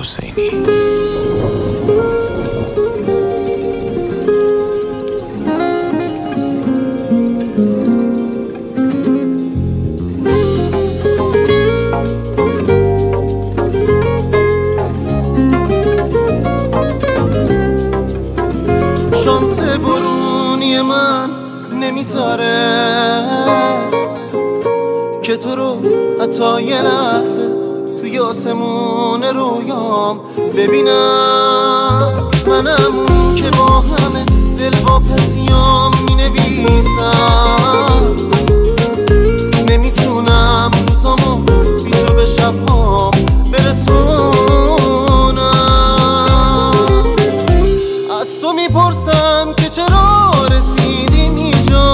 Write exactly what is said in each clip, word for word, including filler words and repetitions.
حسینی. شانس برونی من نمیذاره که تو رو حتی یه لحظه توی آسمون رویام ببینم. منم که با همه دل واپسیام مینویسم، نمیتونم روزامو بی تو به شبهام برسونم. از تو میپرسم که چرا رسیدیم اینجا،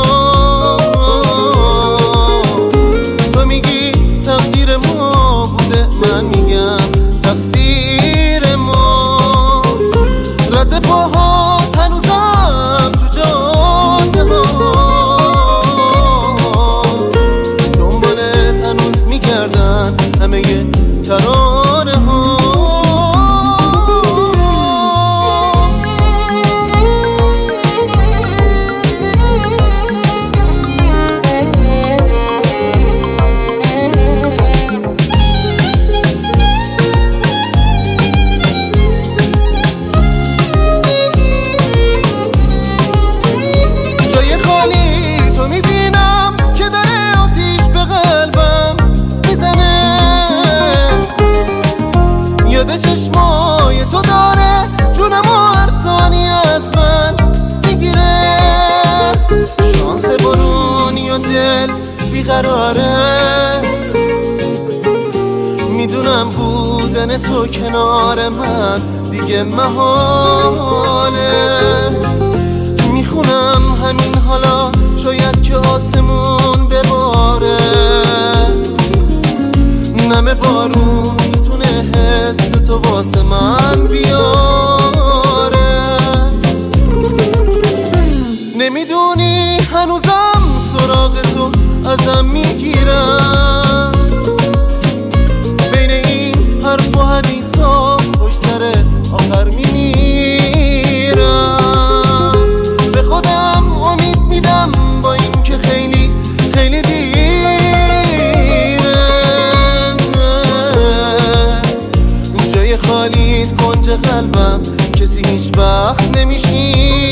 تو میگی تقدیر ما بوده، من میگم تقصیر ماست. رد پاهات هنوزم تو جاده هاست، دنبالت هنوز میگردن همه ترانه ها. یاد چشمای تو داره جونم و هر ثانی از من میگیره. شانس برونی و دل بیقراره، میدونم بودن تو کنار من دیگه محاله. میخونم همین حالا شاید که آسمون بباره، نم بارون میتونه حس تو واسه من بیاره. نمیدونی هنوزم سراغ تو ازم میگیرم، بین این حرف و حدیثا پشت سر آخر میمیرم. به خودم امید میدم با این که خیلی خیلی دیره، جای خالیت کنج قلبم کسی هیچ وقت نمیشی.